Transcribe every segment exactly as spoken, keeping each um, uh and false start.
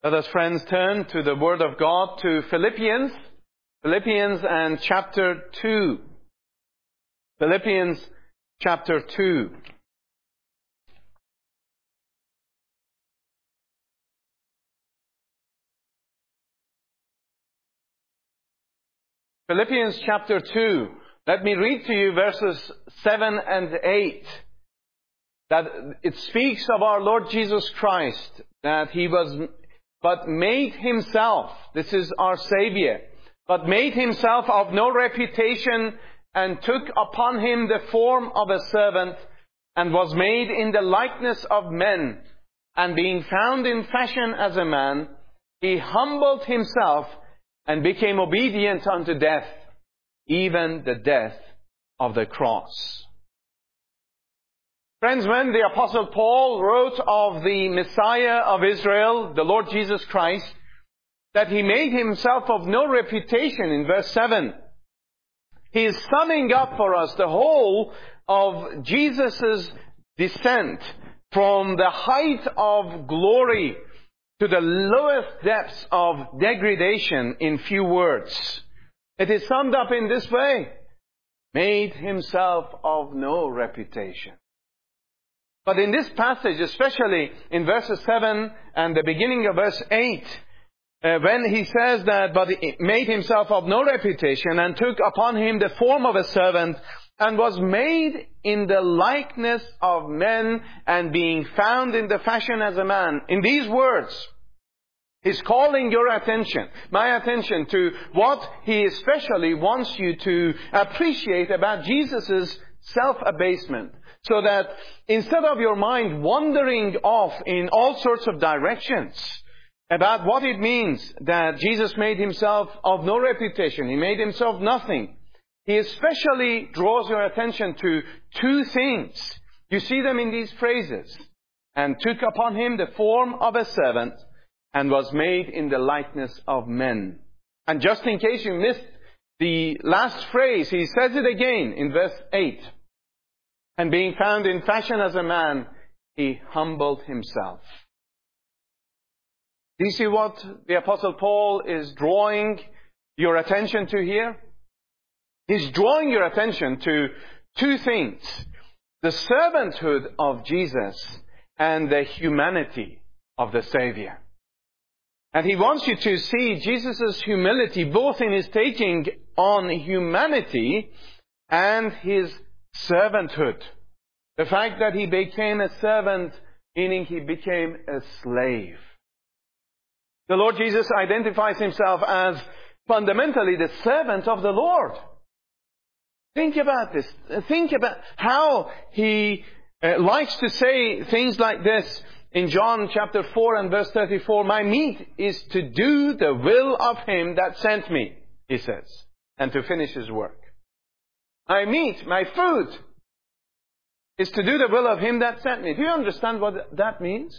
Let us, friends, turn to the Word of God, to Philippians, Philippians and chapter two. Philippians chapter two. Philippians chapter two. Let me read to you verses seven and eight. That it speaks of our Lord Jesus Christ, that He was, but made Himself, this is our Savior, but made Himself of no reputation, and took upon Him the form of a servant, and was made in the likeness of men. And being found in fashion as a man, He humbled Himself, and became obedient unto death, even the death of the cross. Friends, when the Apostle Paul wrote of the Messiah of Israel, the Lord Jesus Christ, that He made Himself of no reputation in verse seven, he is summing up for us the whole of Jesus' descent from the height of glory to the lowest depths of degradation in few words. It is summed up in this way: made Himself of no reputation. But in this passage, especially in verses seven and the beginning of verse eight, uh, when he says that, but He made Himself of no reputation, and took upon Him the form of a servant, and was made in the likeness of men, and being found in the fashion as a man. In these words, He's calling your attention, my attention, to what He especially wants you to appreciate about Jesus' self-abasement. So that instead of your mind wandering off in all sorts of directions about what it means that Jesus made Himself of no reputation, He made Himself nothing, He especially draws your attention to two things. You see them in these phrases. And took upon Him the form of a servant, and was made in the likeness of men. And just in case you missed the last phrase, He says it again in verse eight. And being found in fashion as a man, He humbled Himself. Do you see what the Apostle Paul is drawing your attention to here? He's drawing your attention to two things: the servanthood of Jesus and the humanity of the Savior. And he wants you to see Jesus' humility both in His taking on humanity and His servanthood. The fact that He became a servant, meaning He became a slave. The Lord Jesus identifies Himself as fundamentally the servant of the Lord. Think about this. Think about how He uh, likes to say things like this. In John chapter four and verse thirty-four, my meat is to do the will of Him that sent me, He says, and to finish His work. My meat, my food, is to do the will of Him that sent me. Do you understand what that means?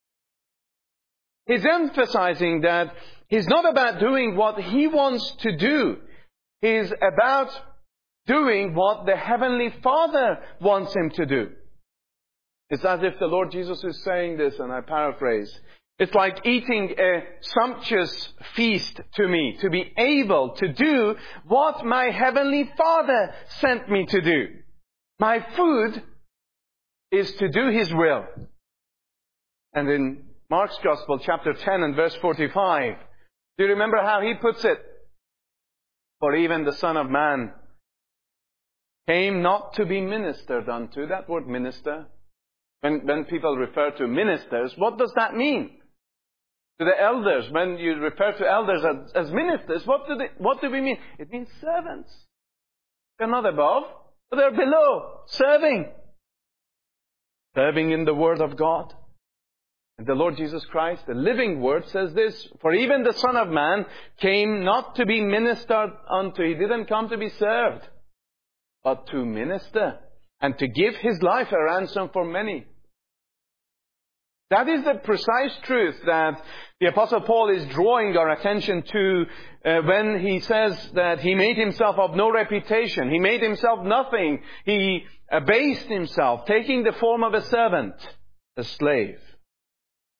He's emphasizing that He's not about doing what He wants to do. He's about doing what the Heavenly Father wants Him to do. It's as if the Lord Jesus is saying this, and I paraphrase. It's like eating a sumptuous feast to me, to be able to do what my Heavenly Father sent me to do. My food is to do His will. And in Mark's Gospel, chapter ten and verse forty-five, do you remember how He puts it? For even the Son of Man came not to be ministered unto. That word minister. When, when people refer to ministers, what does that mean? To the elders, when you refer to elders as, as ministers, what do, they, what do we mean? It means servants. They're not above, but they're below, serving. Serving in the Word of God. And the Lord Jesus Christ, the living Word, says this: for even the Son of Man came not to be ministered unto. He didn't come to be served, but to minister, and to give His life a ransom for many. That is the precise truth that the Apostle Paul is drawing our attention to uh, when he says that He made Himself of no reputation. He made Himself nothing. He abased Himself, taking the form of a servant, a slave.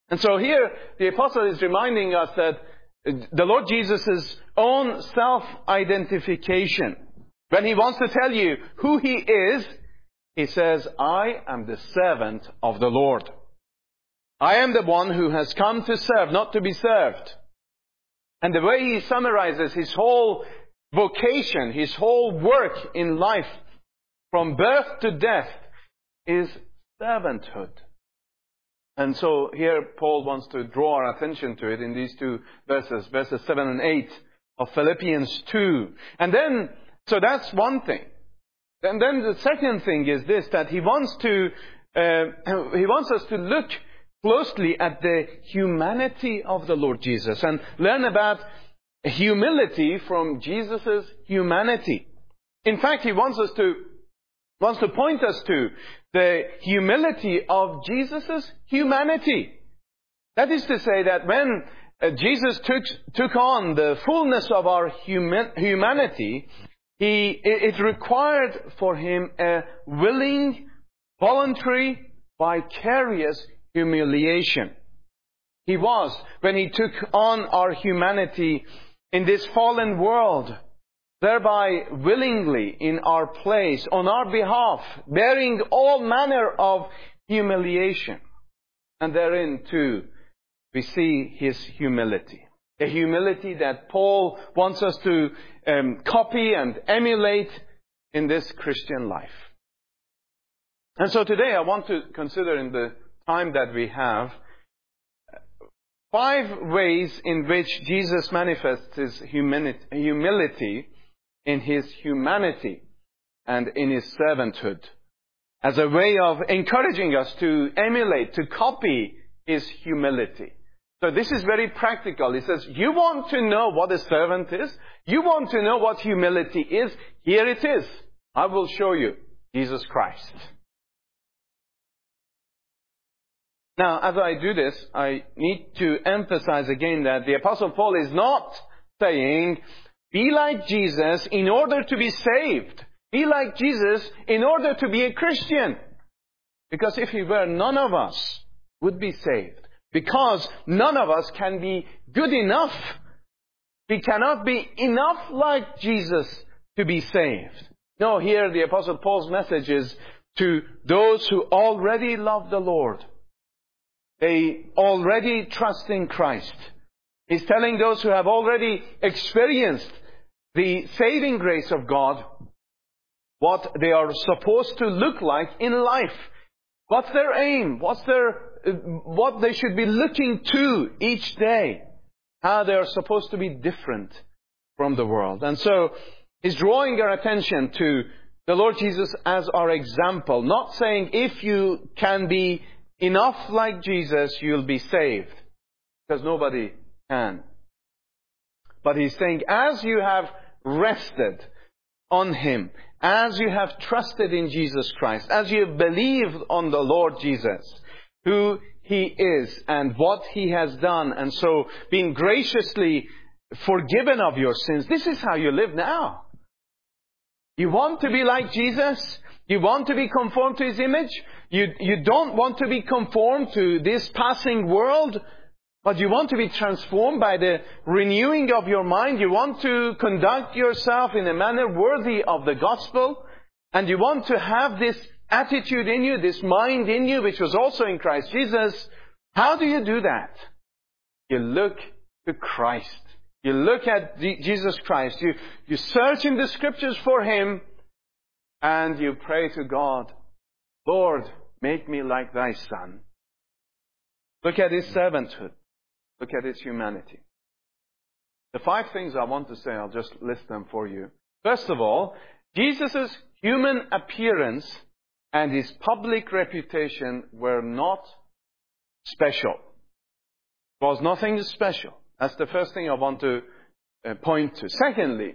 And so here, the apostle is reminding us that the Lord Jesus' own self-identification, when he wants to tell you who he is, he says, I am the servant of the Lord. I am the one who has come to serve, not to be served. And the way he summarizes his whole vocation, his whole work in life, from birth to death, is servanthood. And so here Paul wants to draw our attention to it in these two verses, verses seven and eight of Philippians two. And then, so that's one thing. And then the second thing is this, that he wants to, uh, he wants us to look closely at the humanity of the Lord Jesus and learn about humility from Jesus' humanity. In fact, he wants us to, wants to point us to the humility of Jesus' humanity. That is to say that when uh, Jesus took, took on the fullness of our human, humanity, he, it, it required for him a willing, voluntary, vicarious humiliation. He was, when he took on our humanity in this fallen world, thereby willingly in our place, on our behalf, bearing all manner of humiliation. And therein too, we see his humility. The humility that Paul wants us to um, copy and emulate in this Christian life. And so today I want to consider, in the time that we have, five ways in which Jesus manifests his humility in his humanity and in his servanthood, as a way of encouraging us to emulate, to copy his humility. So this is very practical. He says, you want to know what a servant is? You want to know what humility is? Here it is. I will show you Jesus Christ. Now, as I do this, I need to emphasize again that the Apostle Paul is not saying, be like Jesus in order to be saved. Be like Jesus in order to be a Christian. Because if he were, none of us would be saved. Because none of us can be good enough. We cannot be enough like Jesus to be saved. No, here the Apostle Paul's message is to those who already love the Lord. They already trust in Christ. He's telling those who have already experienced the saving grace of God what they are supposed to look like in life. What's their aim? What's their, what they should be looking to each day. How they are supposed to be different from the world. And so he's drawing our attention to the Lord Jesus as our example. Not saying if you can be enough like Jesus, you'll be saved. Because nobody can. But he's saying, as you have rested on Him, as you have trusted in Jesus Christ, as you have believed on the Lord Jesus, who He is and what He has done, and so being graciously forgiven of your sins, this is how you live now. You want to be like Jesus? You want to be conformed to His image? You, you don't want to be conformed to this passing world, but you want to be transformed by the renewing of your mind. You want to conduct yourself in a manner worthy of the gospel. And you want to have this attitude in you, this mind in you, which was also in Christ Jesus. How do you do that? You look to Christ. You look at Jesus Christ. You, you search in the Scriptures for Him. And you pray to God, Lord, make me like Thy Son. Look at His servanthood. Look at His humanity. The five things I want to say, I'll just list them for you. First of all, Jesus' human appearance and His public reputation were not special. It was nothing special. That's the first thing I want to uh, point to. Secondly,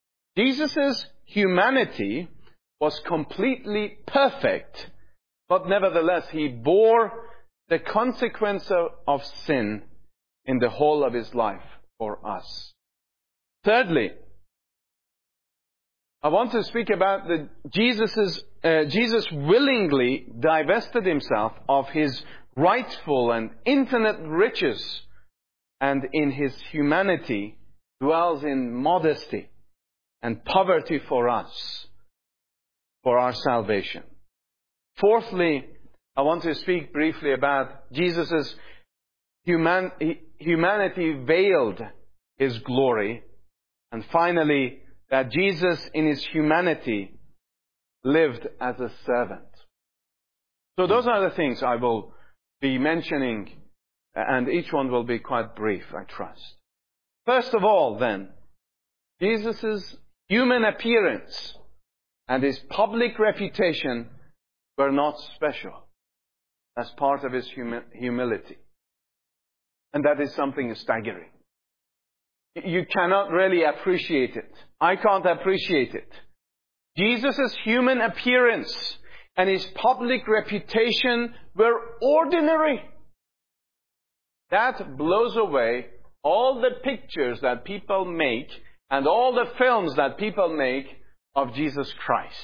Jesus' humanity was completely perfect, but nevertheless He bore the consequence of, of sin in the whole of His life for us. Thirdly, I want to speak about the Jesus's, uh, Jesus willingly divested Himself of His rightful and infinite riches, and in His humanity dwells in modesty and poverty for us, for our salvation. Fourthly, I want to speak briefly about Jesus' human, humanity veiled His glory. And finally, that Jesus in His humanity lived as a servant. So those are the things I will be mentioning, and each one will be quite brief, I trust. First of all, then, Jesus' human appearance and His public reputation were not special as part of His humi- humility. And that is something staggering. You cannot really appreciate it. I can't appreciate it. Jesus' human appearance and His public reputation were ordinary. That blows away all the pictures that people make and all the films that people make of Jesus Christ.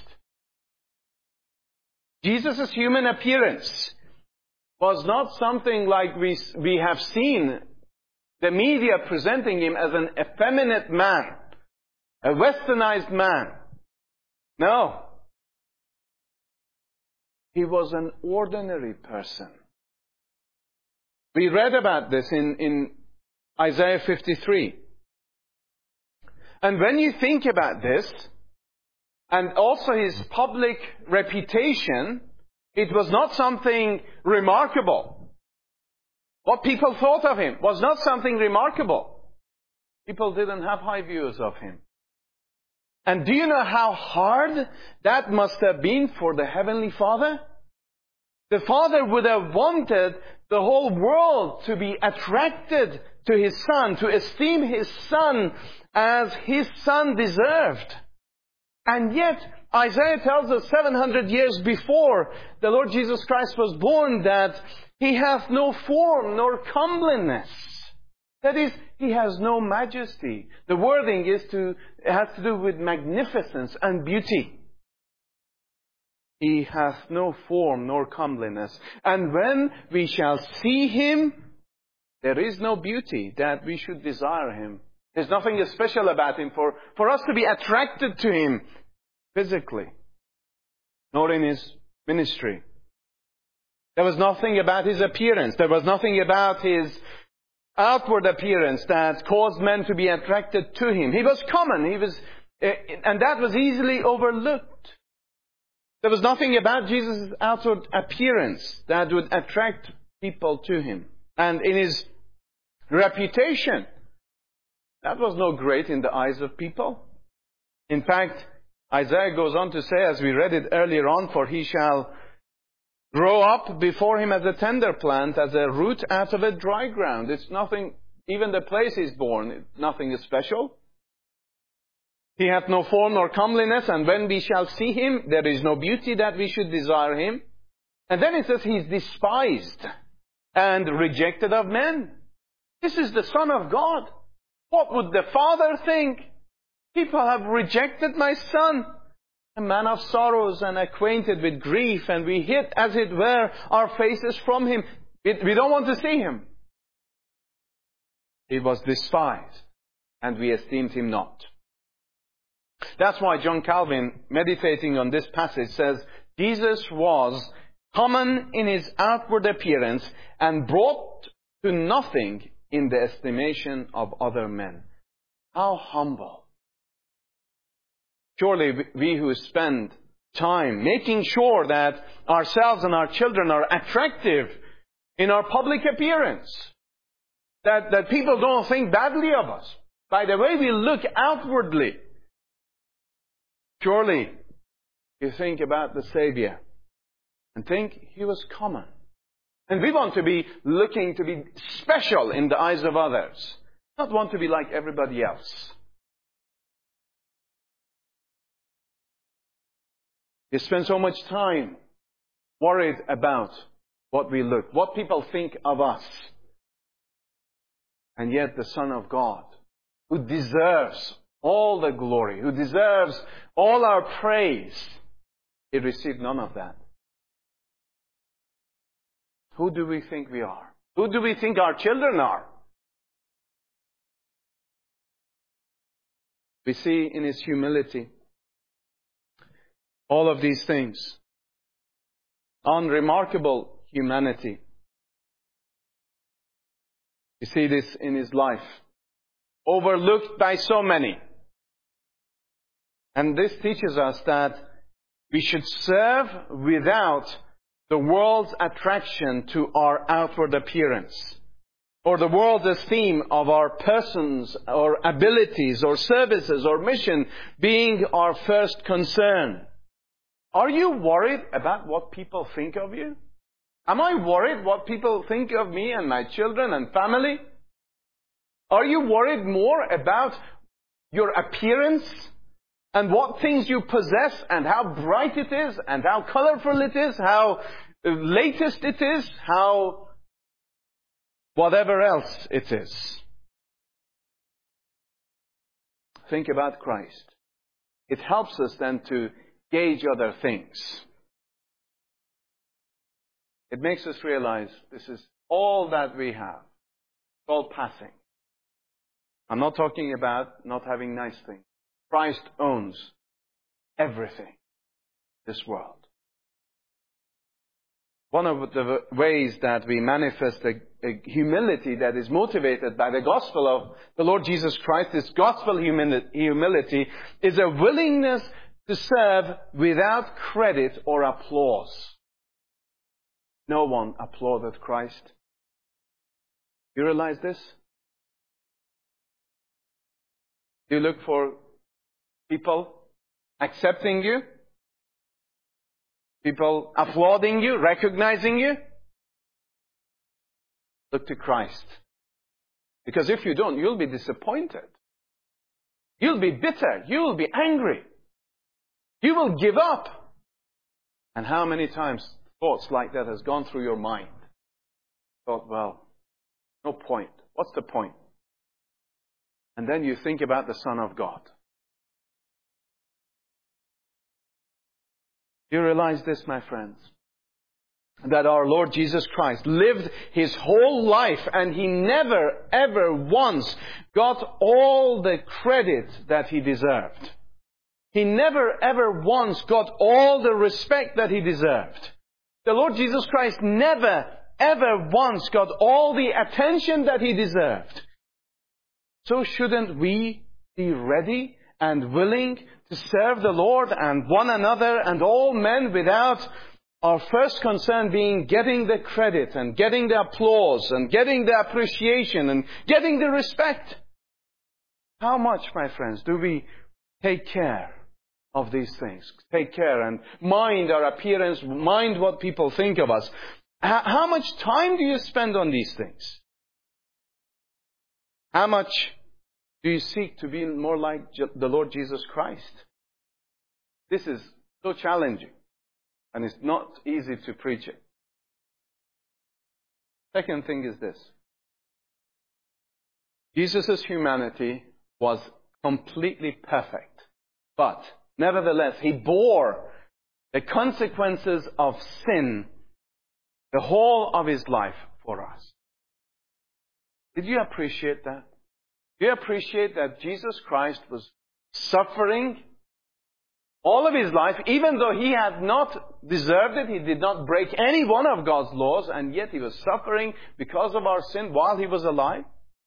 Jesus' human appearance was not something like we, we have seen the media presenting Him as an effeminate man, a westernized man. No. He was an ordinary person. We read about this in, in Isaiah fifty-three. And when you think about this, and also His public reputation, it was not something remarkable. What people thought of Him was not something remarkable. People didn't have high views of Him. And do you know how hard that must have been for the Heavenly Father? The Father would have wanted the whole world to be attracted to His Son, to esteem His Son as His Son deserved. And yet, Isaiah tells us seven hundred years before the Lord Jesus Christ was born that He hath no form nor comeliness. That is, He has no majesty. The wording is to, it has to do with magnificence and beauty. He hath no form nor comeliness. And when we shall see Him, there is no beauty that we should desire Him. There's nothing special about Him for, for us to be attracted to Him physically, nor in His ministry. There was nothing about His appearance. There was nothing about His outward appearance that caused men to be attracted to Him. He was common. He was, and that was easily overlooked. There was nothing about Jesus' outward appearance that would attract people to Him. And in His reputation, that was no great in the eyes of people. In fact, Isaiah goes on to say, as we read it earlier on, for He shall grow up before Him as a tender plant, as a root out of a dry ground. It's nothing, even the place He's born, nothing is special. He hath no form nor comeliness, and when we shall see Him, there is no beauty that we should desire Him. And then it says He's despised and rejected of men. This is the Son of God. What would the Father think? People have rejected my Son, a man of sorrows and acquainted with grief, and we hid, as it were, our faces from Him. We don't want to see Him. He was despised, and we esteemed Him not. That's why John Calvin, meditating on this passage, says, Jesus was common in His outward appearance and brought to nothing in the estimation of other men. How humble. Surely we who spend time making sure that ourselves and our children are attractive in our public appearance, that, that people don't think badly of us by the way we look outwardly. Surely you think about the Savior and think He was common. And we want to be looking to be special in the eyes of others, not want to be like everybody else. We spend so much time worried about what we look, what people think of us. And yet the Son of God, who deserves all the glory, who deserves all our praise, He received none of that. Who do we think we are? Who do we think our children are? We see in His humility all of these things. Unremarkable humanity. You see this in His life. Overlooked by so many. And this teaches us that we should serve without the world's attraction to our outward appearance, or the world's esteem of our persons, or abilities, or services, or mission being our first concern. Are you worried about what people think of you? Am I worried what people think of me and my children and family? Are you worried more about your appearance and what things you possess and how bright it is and how colorful it is, how latest it is, how whatever else it is? Think about Christ. It helps us then to gauge other things. It makes us realize this is all that we have. It's all passing. I'm not talking about not having nice things. Christ owns everything in this world. One of the ways that we manifest a, a humility that is motivated by the gospel of the Lord Jesus Christ, this gospel humili- humility, is a willingness to serve without credit or applause. No one applauded Christ. You realize this? Do you look for people accepting you? People applauding you, recognizing you? Look to Christ. Because if you don't, you'll be disappointed. You'll be bitter. You'll be angry. You will give up. And how many times thoughts like that has gone through your mind? Thought, well, no point. What's the point? And then you think about the Son of God. You realize this, my friends? That our Lord Jesus Christ lived His whole life and He never, ever once got all the credit that He deserved. He never, ever once got all the respect that He deserved. The Lord Jesus Christ never, ever once got all the attention that He deserved. So shouldn't we be ready and willing to serve the Lord and one another and all men without our first concern being getting the credit and getting the applause and getting the appreciation and getting the respect? How much, my friends, do we take care of these things? Take care and mind our appearance, mind what people think of us. How much time do you spend on these things? How much do you seek to be more like the Lord Jesus Christ? This is so challenging, and it's not easy to preach it. Second thing is this. Jesus' humanity was completely perfect, but nevertheless, He bore the consequences of sin the whole of His life for us. Did you appreciate that? Do you appreciate that Jesus Christ was suffering all of His life, even though He had not deserved it? He did not break any one of God's laws, and yet He was suffering because of our sin while He was alive.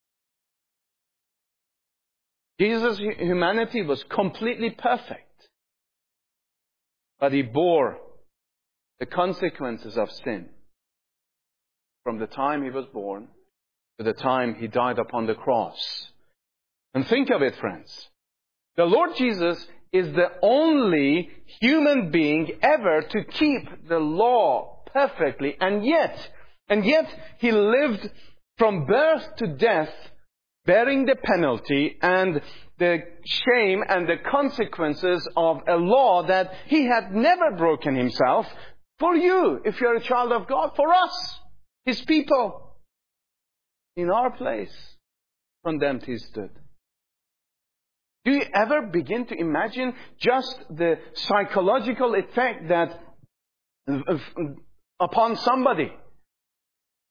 Jesus' humanity was completely perfect, but He bore the consequences of sin from the time He was born to the time He died upon the cross. And think of it, friends. The Lord Jesus is the only human being ever to keep the law perfectly. And yet, and yet He lived from birth to death, bearing the penalty and the shame and the consequences of a law that He had never broken Himself for you, if you're a child of God, for us, His people. In our place, condemned He stood. Do you ever begin to imagine just the psychological effect that upon somebody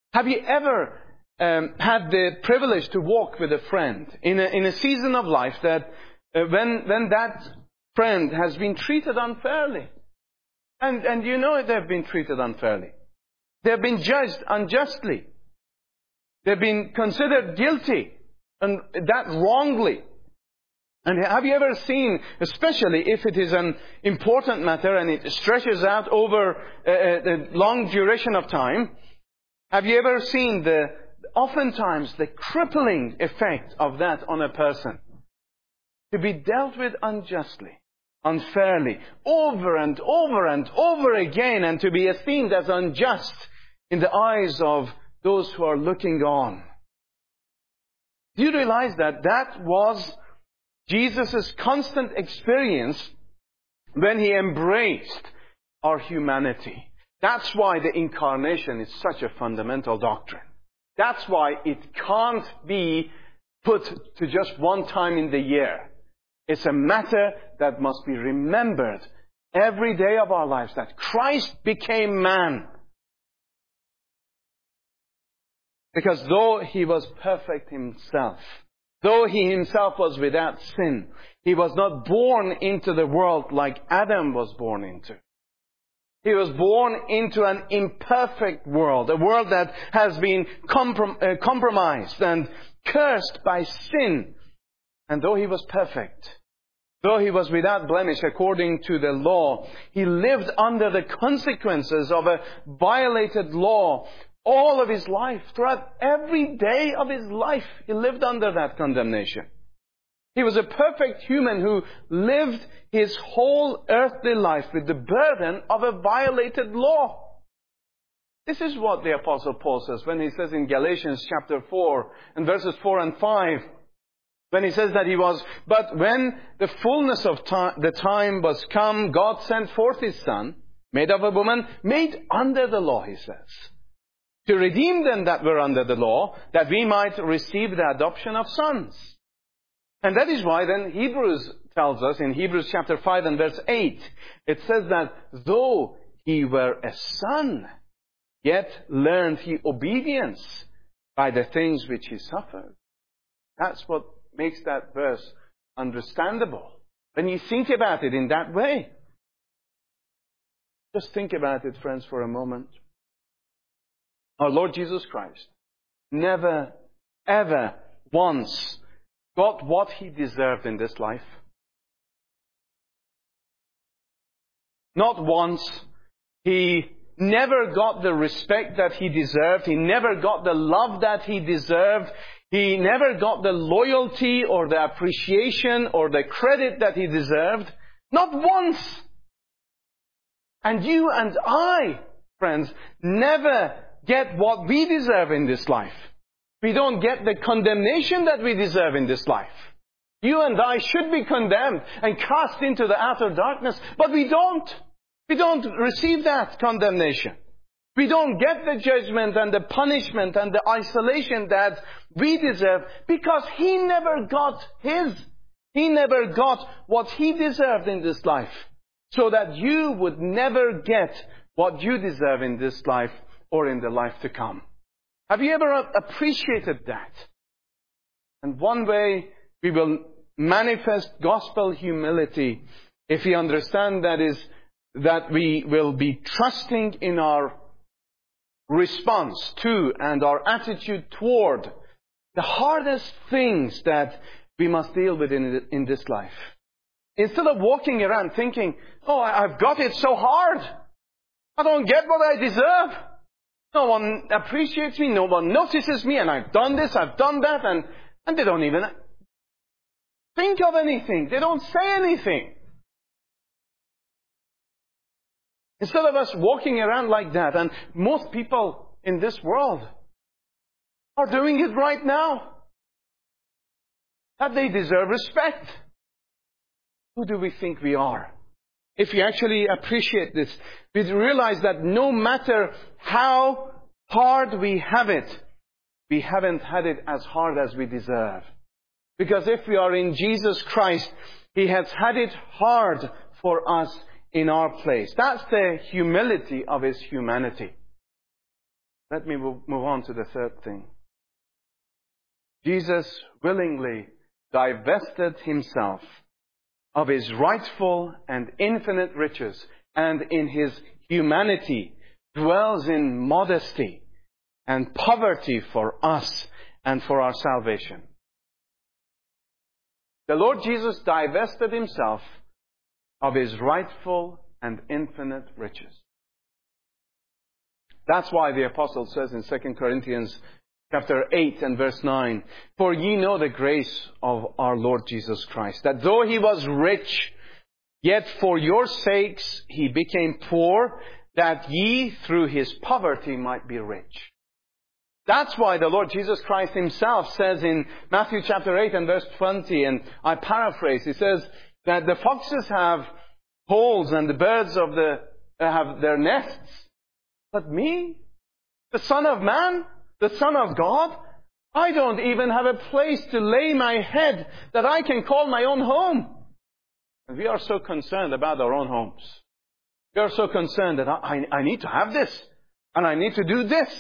Have you ever um, had the privilege to walk with a friend in a, in a season of life that uh, when, when that friend has been treated unfairly? And, and you know they've been treated unfairly. They've been judged unjustly. They've been considered guilty, and that wrongly. And have you ever seen, especially if it is an important matter and it stretches out over a, a long duration of time, have you ever seen the, oftentimes the crippling effect of that on a person? To be dealt with unjustly, unfairly, over and over and over again, and to be esteemed as unjust in the eyes of those who are looking on. Do you realize that that was Jesus' constant experience when He embraced our humanity? That's why the incarnation is such a fundamental doctrine. That's why it can't be put to just one time in the year. It's a matter that must be remembered every day of our lives, that Christ became man. Because though He was perfect Himself, though He Himself was without sin, He was not born into the world like Adam was born into. He was born into an imperfect world, a world that has been comprom- uh, compromised and cursed by sin. And though He was perfect, though He was without blemish according to the law, He lived under the consequences of a violated law all of His life. Throughout every day of His life, He lived under that condemnation. He was a perfect human who lived His whole earthly life with the burden of a violated law. This is what the Apostle Paul says when he says in Galatians chapter four and verses four and five, when he says that he was, but when the fullness of time, the time was come, God sent forth His Son, made of a woman, made under the law, he says, to redeem them that were under the law, that we might receive the adoption of sons. And that is why then Hebrews tells us in Hebrews chapter five and verse eight, it says that though He were a son, yet learned He obedience by the things which He suffered. That's what makes that verse understandable. When you think about it in that way. Just think about it, friends, for a moment. Our Lord Jesus Christ never, ever once got what He deserved in this life. Not once. He never got the respect that He deserved. He never got the love that He deserved. He never got the loyalty or the appreciation or the credit that He deserved. Not once. And you and I, friends, never get what we deserve in this life. We don't get the condemnation that we deserve in this life. You and I should be condemned and cast into the outer darkness, but we don't. We don't receive that condemnation. We don't get the judgment and the punishment and the isolation that we deserve because He never got His. He never got what He deserved in this life, so that you would never get what you deserve in this life or in the life to come. Have you ever appreciated that? And one way we will manifest gospel humility, if we understand that, is that we will be trusting in our response to and our attitude toward the hardest things that we must deal with in, in this life. Instead of walking around thinking, oh, I've got it so hard. I don't get what I deserve. No one appreciates me. No one notices me. And I've done this, I've done that. And, and they don't even think of anything. They don't say anything. Instead of us walking around like that, and most people in this world are doing it right now, that they deserve respect. Who do we think we are? If we actually appreciate this, we realize that no matter how hard we have it, we haven't had it as hard as we deserve. Because if we are in Jesus Christ, He has had it hard for us in our place. That's the humility of His humanity. Let me move on to the third thing. Jesus willingly divested himself of his rightful and infinite riches, and in his humanity dwells in modesty and poverty for us and for our salvation. The Lord Jesus divested himself of his rightful and infinite riches. That's why the apostle says in Second Corinthians chapter eight and verse nine, "For ye know the grace of our Lord Jesus Christ, that though he was rich, yet for your sakes he became poor, that ye through his poverty might be rich." That's why the Lord Jesus Christ himself says in Matthew chapter eight and verse twenty, and I paraphrase, he says that the foxes have holes and the birds of the have their nests, but me, the Son of Man, the Son of God, I don't even have a place to lay my head that I can call my own home. And we are so concerned about our own homes. We are so concerned that I, I need to have this, and I need to do this,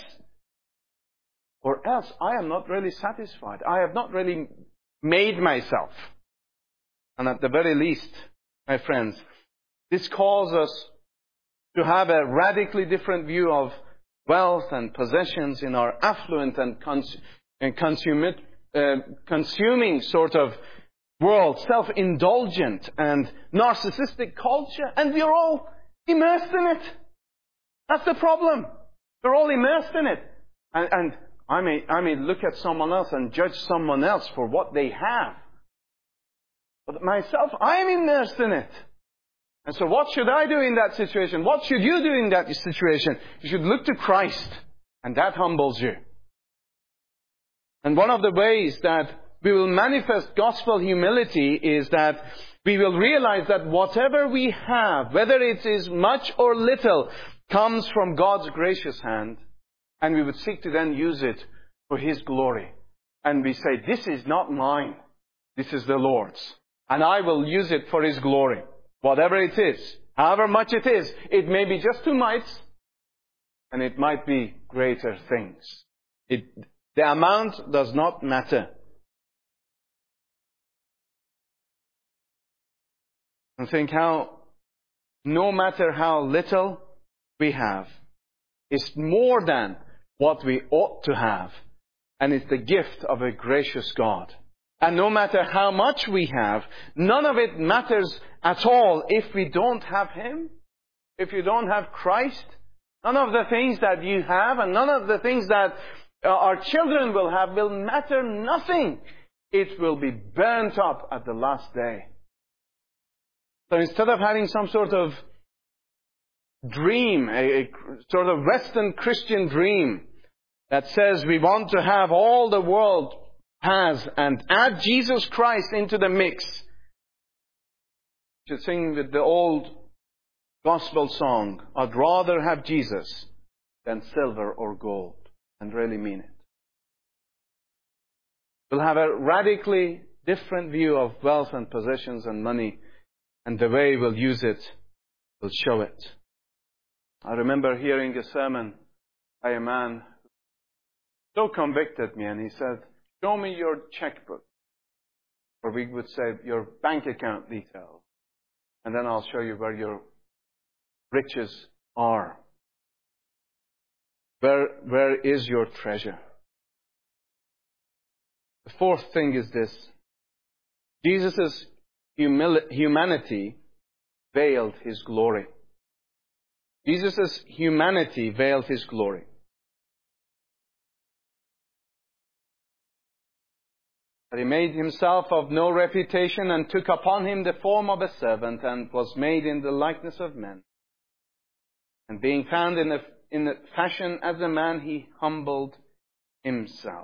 or else I am not really satisfied. I have not really made myself. And at the very least, my friends, this calls us to have a radically different view of wealth and possessions in our affluent and, cons- and consummate, uh, consuming sort of world, self-indulgent and narcissistic culture, and we're all immersed in it. That's the problem. We're all immersed in it. And, and I may, I may look at someone else and judge someone else for what they have. But myself, I am immersed in it. And so what should I do in that situation? What should you do in that situation? You should look to Christ, and that humbles you. And one of the ways that we will manifest gospel humility is that we will realize that whatever we have, whether it is much or little, comes from God's gracious hand, and we would seek to then use it for His glory. And we say, this is not mine, this is the Lord's, and I will use it for His glory. Whatever it is, however much it is, it may be just two mites, and it might be greater things. It, the amount does not matter. And think how, no matter how little we have, it's more than what we ought to have. And it's the gift of a gracious God. And no matter how much we have, none of it matters at all if we don't have Him. If you don't have Christ, none of the things that you have and none of the things that our children will have will matter nothing. It will be burnt up at the last day. So instead of having some sort of dream, a, a sort of Western Christian dream that says we want to have all the world has and add Jesus Christ into the mix, you should sing with the old gospel song, I'd rather have Jesus than silver or gold, and really mean it. We'll have a radically different view of wealth and possessions and money, and the way we'll use it will show it. I remember hearing a sermon by a man who so convicted me, and he said, show me your checkbook, or we would say your bank account details, and then I'll show you where your riches are. Where, where is your treasure? The fourth thing is this. Jesus' humil- humanity veiled His glory. Jesus' humanity veiled His glory. But He made Himself of no reputation and took upon Him the form of a servant and was made in the likeness of men. And being found in a, in a fashion as a man, He humbled Himself.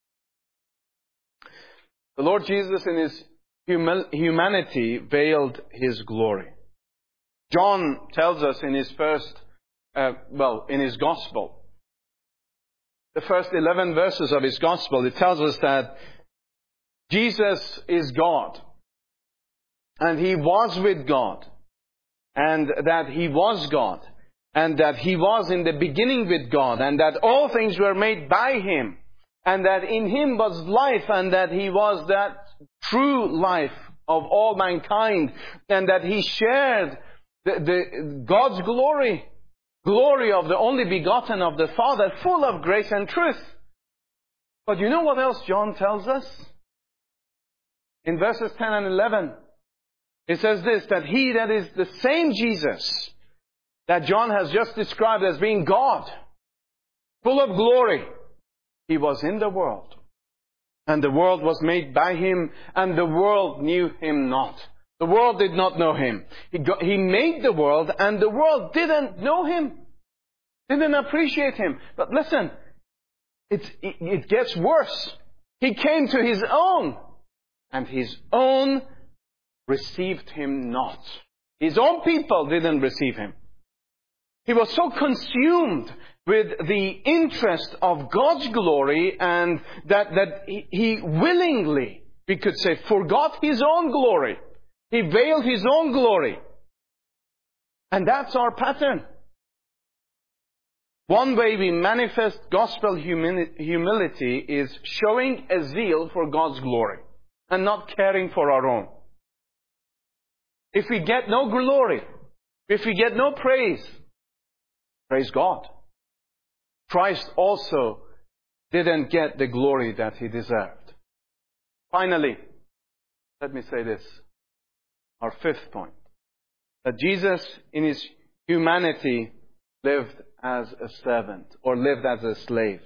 The Lord Jesus in His humi- humanity veiled His glory. John tells us in his first, uh, well, in his gospel, the first eleven verses of his gospel, it tells us that Jesus is God, and He was with God, and that He was God, and that He was in the beginning with God, and that all things were made by Him, and that in Him was life, and that He was that true life of all mankind, and that He shared the, the God's glory, glory of the only begotten of the Father, full of grace and truth. But you know what else John tells us? In verses ten and eleven, it says this, that He that is the same Jesus that John has just described as being God, full of glory, He was in the world, and the world was made by Him, and the world knew Him not. The world did not know Him. He, got, he made the world, and the world didn't know Him, didn't appreciate Him. But listen, it's, it, it gets worse. He came to His own, and His own received Him not. His own people didn't receive Him. He was so consumed with the interest of God's glory, and that, that he, he willingly, we could say, forgot His own glory. He veiled His own glory. And that's our pattern. One way we manifest gospel humili- humility is showing a zeal for God's glory and not caring for our own. If we get no glory, if we get no praise, praise God. Christ also didn't get the glory that He deserved. Finally, let me say this, our fifth point, that Jesus in His humanity lived as a servant, or lived as a slave.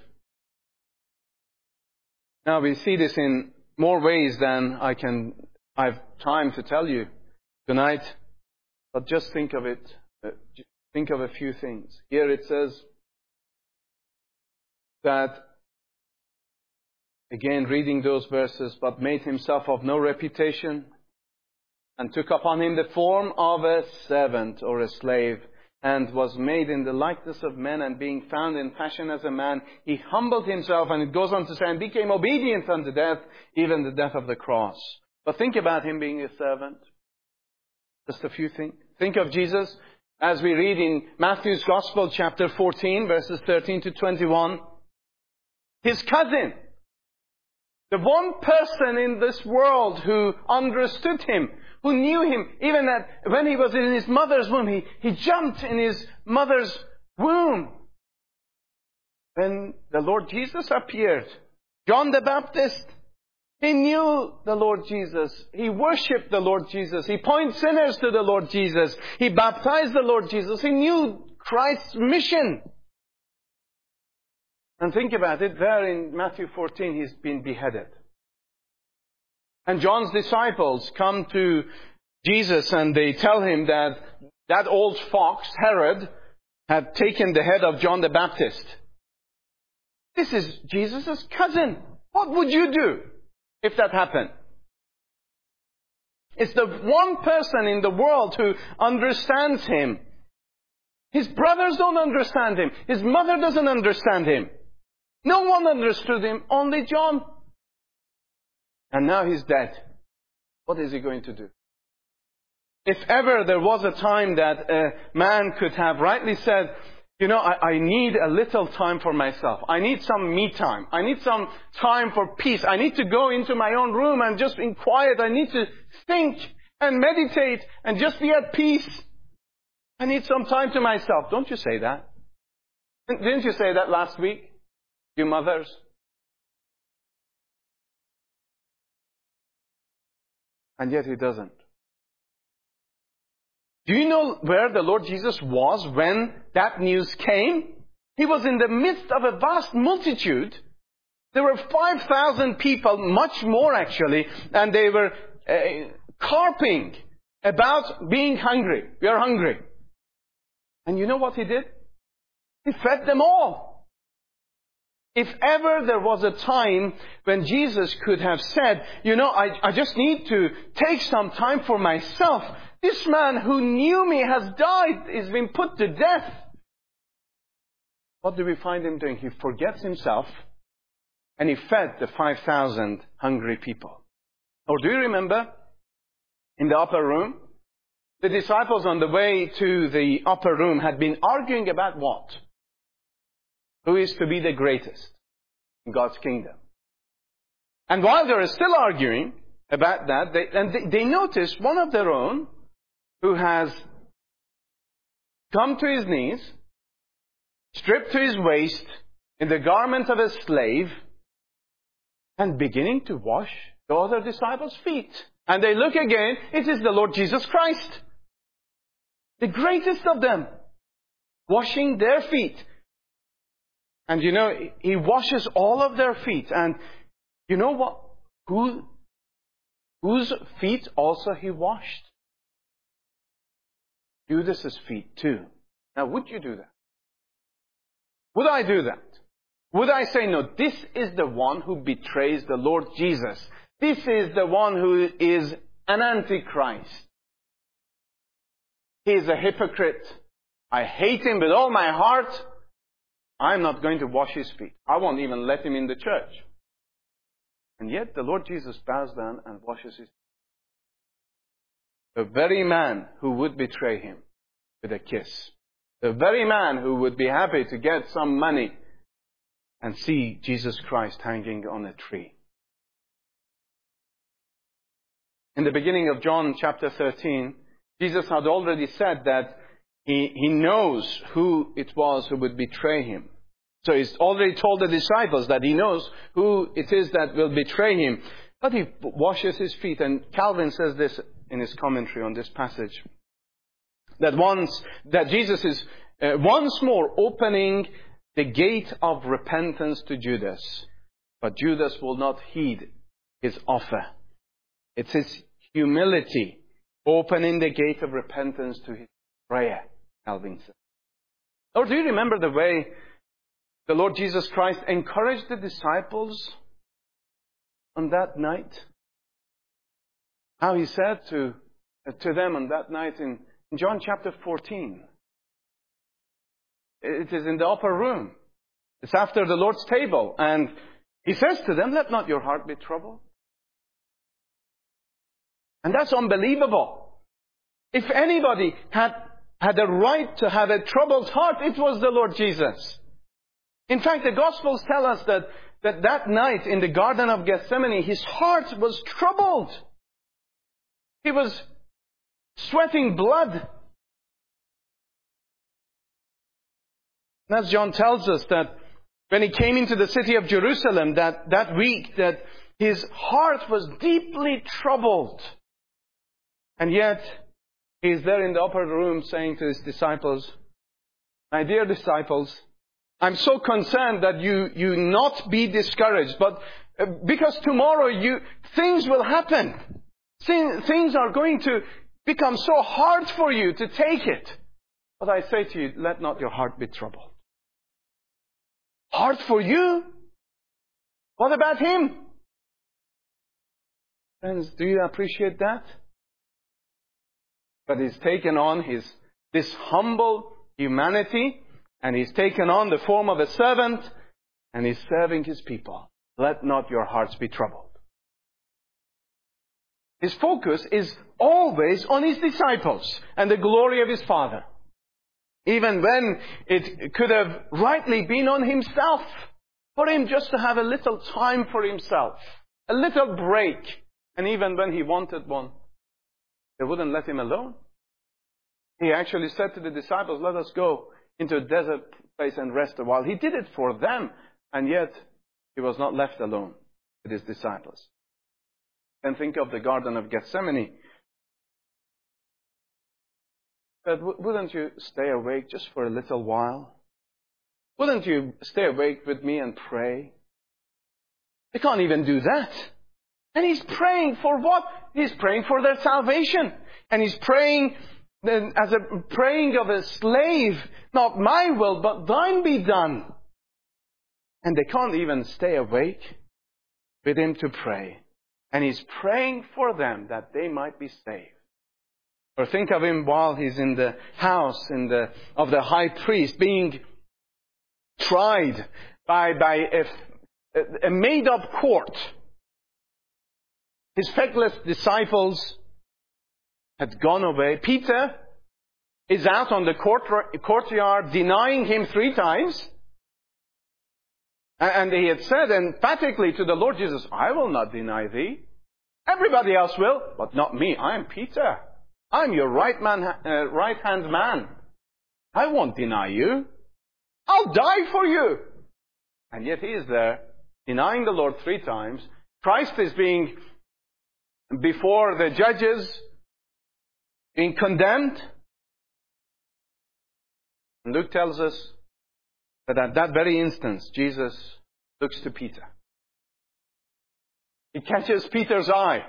Now we see this in more ways than I can, I have time to tell you tonight, but just think of it. Think of a few things. Here it says that, again reading those verses, but made Himself of no reputation, and took upon Him the form of a servant or a slave, and was made in the likeness of men, and being found in fashion as a man, He humbled Himself, and it goes on to say, and became obedient unto death, even the death of the cross. But think about Him being a servant. Just a few things. Think of Jesus, as we read in Matthew's Gospel, chapter fourteen, verses thirteen to twenty-one. His cousin, the one person in this world who understood Him, who knew Him, even that when He was in His mother's womb, He, he jumped in His mother's womb. When the Lord Jesus appeared, John the Baptist, he knew the Lord Jesus. He worshipped the Lord Jesus. He pointed sinners to the Lord Jesus. He baptized the Lord Jesus. He knew Christ's mission. And think about it, there in Matthew fourteen, He's been beheaded. And John's disciples come to Jesus and they tell Him that that old fox, Herod, had taken the head of John the Baptist. This is Jesus' cousin. What would you do if that happened? It's the one person in the world who understands Him. His brothers don't understand Him. His mother doesn't understand Him. No one understood Him, only John. And now He's dead. What is He going to do? If ever there was a time that a man could have rightly said, you know, I, I need a little time for myself. I need some me time. I need some time for peace. I need to go into my own room and just in quiet. I need to think and meditate and just be at peace. I need some time to myself. Don't you say that? Didn't you say that last week, you mothers? And yet He doesn't. Do you know where the Lord Jesus was when that news came? He was in the midst of a vast multitude. There were five thousand people, much more actually, and they were uh, carping about being hungry. We are hungry. And you know what He did? He fed them all. If ever there was a time when Jesus could have said, you know, I, I just need to take some time for myself. This man who knew me has died, has been put to death. What do we find Him doing? He forgets Himself and He fed the five thousand hungry people. Or do you remember in the upper room the disciples on the way to the upper room had been arguing about what? Who is to be the greatest in God's kingdom? And while they were still arguing about that, they, and they, they noticed one of their own who has come to his knees, stripped to his waist, in the garment of a slave, and beginning to wash the other disciples' feet. And they look again, it is the Lord Jesus Christ, the greatest of them, washing their feet. And you know, He washes all of their feet. And you know what? Who, whose feet also He washed? Judas's feet too. Now, would you do that? Would I do that? Would I say, no, this is the one who betrays the Lord Jesus. This is the one who is an antichrist. He is a hypocrite. I hate him with all my heart. I'm not going to wash his feet. I won't even let him in the church. And yet the Lord Jesus bows down and washes his feet. The very man who would betray him with a kiss. The very man who would be happy to get some money and see Jesus Christ hanging on a tree. In the beginning of John chapter thirteen, Jesus had already said that he, he knows who it was who would betray him. So he's already told the disciples that he knows who it is that will betray him. But he washes his feet. And Calvin says this in his commentary on this passage. That once, that Jesus is uh, once more opening the gate of repentance to Judas. But Judas will not heed his offer. It's his humility opening the gate of repentance to his prayer, Calvin says. Or do you remember the way the Lord Jesus Christ encouraged the disciples on that night? How he said to, to them on that night in John chapter fourteen. It is in the upper room. It's after the Lord's table. And he says to them, let not your heart be troubled. And that's unbelievable. If anybody had, had a right to have a troubled heart, it was the Lord Jesus. In fact, the Gospels tell us that that, that night in the Garden of Gethsemane, his heart was troubled. He was sweating blood. And as John tells us that when he came into the city of Jerusalem that, that week, that his heart was deeply troubled. And yet, he is there in the upper room saying to his disciples, my dear disciples, I'm so concerned that you, you not be discouraged, but uh, because tomorrow you, things will happen. Things, things are going to become so hard for you to take it. But I say to you, let not your heart be troubled. Hard for you? What about him? Friends, do you appreciate that? But he's taken on his this humble humanity, and he's taken on the form of a servant, and he's serving his people. Let not your hearts be troubled. His focus is always on his disciples and the glory of his Father. Even when it could have rightly been on himself, for him just to have a little time for himself, a little break. And even when he wanted one, they wouldn't let him alone. He actually said to the disciples, let us go into a desert place and rest a while. He did it for them, and yet he was not left alone with his disciples. And think of the Garden of Gethsemane. But wouldn't you stay awake just for a little while? Wouldn't you stay awake with me and pray? They can't even do that. And he's praying for what? He's praying for their salvation. And he's praying as a praying of a slave, not my will, but thine be done. And they can't even stay awake with him to pray. And he's praying for them that they might be saved. Or think of him while he's in the house in the, of the high priest, being tried by, by a, a made-up court. His feckless disciples had gone away. Peter is out on the court, courtyard denying him three times. And he had said emphatically to the Lord Jesus, I will not deny thee. Everybody else will, but not me. I am Peter. I'm your right man, uh, right-hand man. I won't deny you. I'll die for you. And yet he is there, denying the Lord three times. Christ is being before the judges, being condemned. And Luke tells us that at that very instant, Jesus looks to Peter. He catches Peter's eye.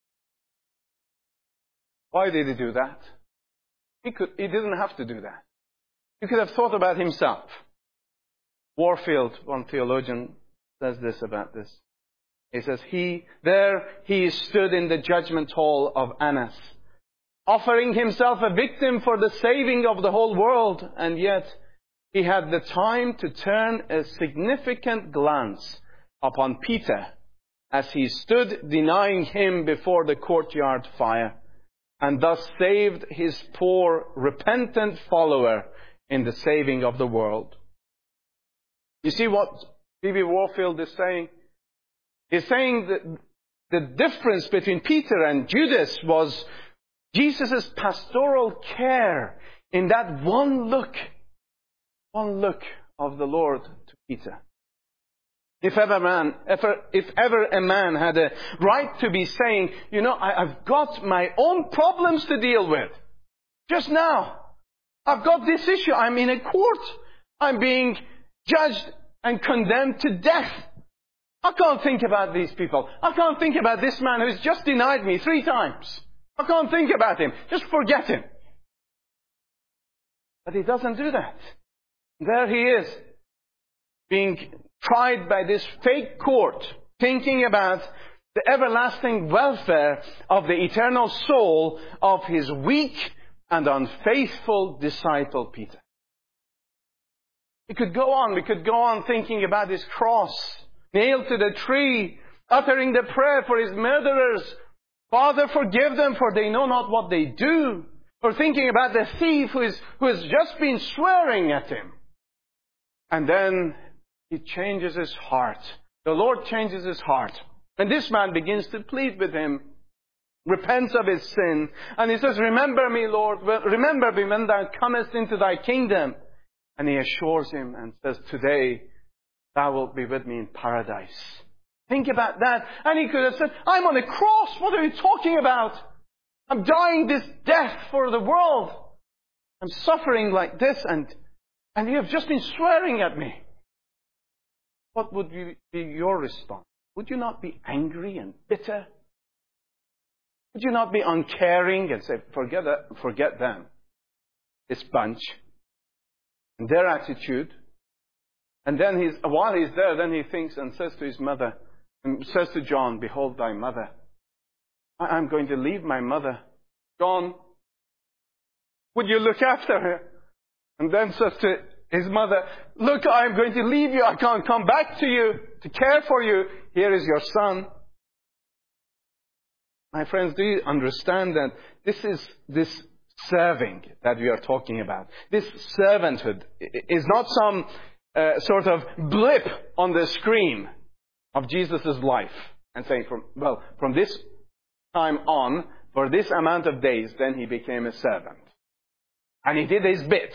Why did he do that? He could, he didn't have to do that. He could have thought about himself. Warfield, one theologian, says this about this. He says, he, there he stood in the judgment hall of Annas, offering himself a victim for the saving of the whole world, and yet he had the time to turn a significant glance upon Peter as he stood denying him before the courtyard fire, and thus saved his poor, repentant follower in the saving of the world. You see what B B Warfield is saying? He's saying that the difference between Peter and Judas was Jesus' pastoral care in that one look, one look of the Lord to Peter. If ever man, ever, if ever a man had a right to be saying, you know, I, I've got my own problems to deal with. Just now, I've got this issue. I'm in a court. I'm being judged and condemned to death. I can't think about these people. I can't think about this man who's just denied me three times. I can't think about him. Just forget him. But he doesn't do that. There he is, being tried by this fake court, thinking about the everlasting welfare of the eternal soul of his weak and unfaithful disciple Peter. We could go on, we could go on thinking about his cross, nailed to the tree, uttering the prayer for his murderers. Father, forgive them, for they know not what they do. Or thinking about the thief who, is, who has just been swearing at him. And then he changes his heart. The Lord changes his heart. And this man begins to plead with him, repents of his sin. And he says, remember me, Lord, remember me when thou comest into thy kingdom. And he assures him and says, today thou wilt be with me in paradise. Think about that. And he could have said, I'm on a cross. What are you talking about? I'm dying this death for the world. I'm suffering like this, and, and you have just been swearing at me. What would be your response? Would you not be angry and bitter? Would you not be uncaring and say, forget that, forget them, this bunch, and their attitude? And then he's, while he's there, then he thinks and says to his mother, and says to John, behold thy mother. I'm going to leave my mother. John, would you look after her? And then says to his mother, look, I'm going to leave you. I can't come back to you to care for you. Here is your son. My friends, do you understand that this is this serving that we are talking about? This servanthood is not some uh, sort of blip on the screen of Jesus' life and saying, from, well, from this time on, for this amount of days, then he became a servant. And he did his bit.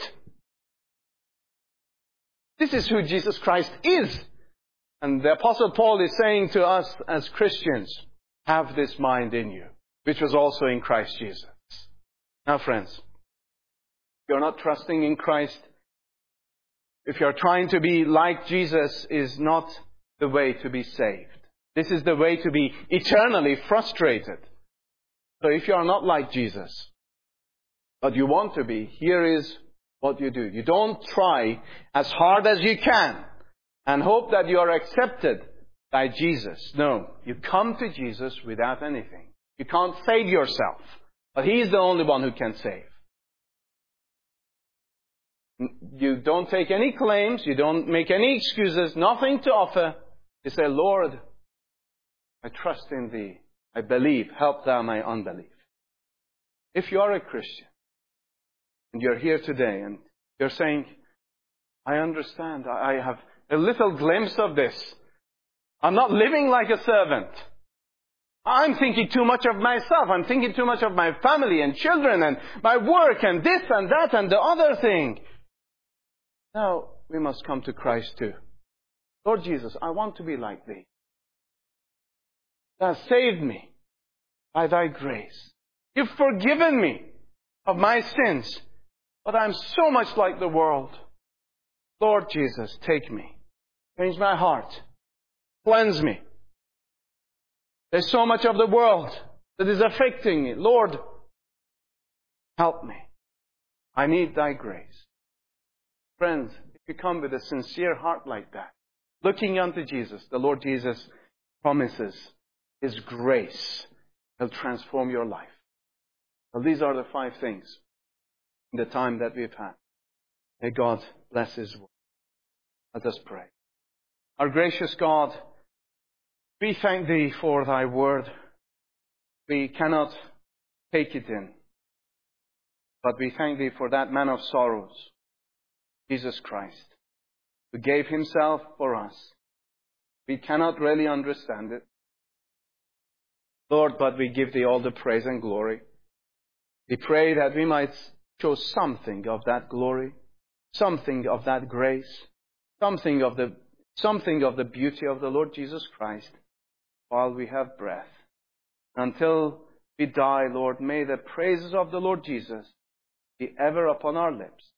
This is who Jesus Christ is. And the Apostle Paul is saying to us as Christians, have this mind in you, which was also in Christ Jesus. Now, friends, if you're not trusting in Christ, if you're trying to be like Jesus, is not the way to be saved. This is the way to be eternally frustrated. So if you are not like Jesus, but you want to be, here is what you do. You don't try as hard as you can and hope that you are accepted by Jesus. No, you come to Jesus without anything. You can't save yourself, but He's the only one who can save. You don't take any claims, you don't make any excuses, nothing to offer. You say, Lord, I trust in Thee. I believe. Help Thou my unbelief. If you are a Christian and you're here today and you're saying, I understand, I have a little glimpse of this. I'm not living like a servant. I'm thinking too much of myself. I'm thinking too much of my family and children and my work and this and that and the other thing. Now we must come to Christ too. Lord Jesus, I want to be like Thee. Thou hast saved me by Thy grace. You've forgiven me of my sins, but I'm so much like the world. Lord Jesus, take me. Change my heart. Cleanse me. There's so much of the world that is affecting me. Lord, help me. I need Thy grace. Friends, if you come with a sincere heart like that, looking unto Jesus, the Lord Jesus promises His grace will transform your life. Well, these are the five things in the time that we've had. May God bless His word. Let us pray. Our gracious God, we thank Thee for Thy word. We cannot take it in. But we thank Thee for that man of sorrows, Jesus Christ, who gave Himself for us. We cannot really understand it, Lord, but we give Thee all the praise and glory. We pray that we might show something of that glory, something of that grace, something of the something of the beauty of the Lord Jesus Christ while we have breath. Until we die, Lord, may the praises of the Lord Jesus be ever upon our lips.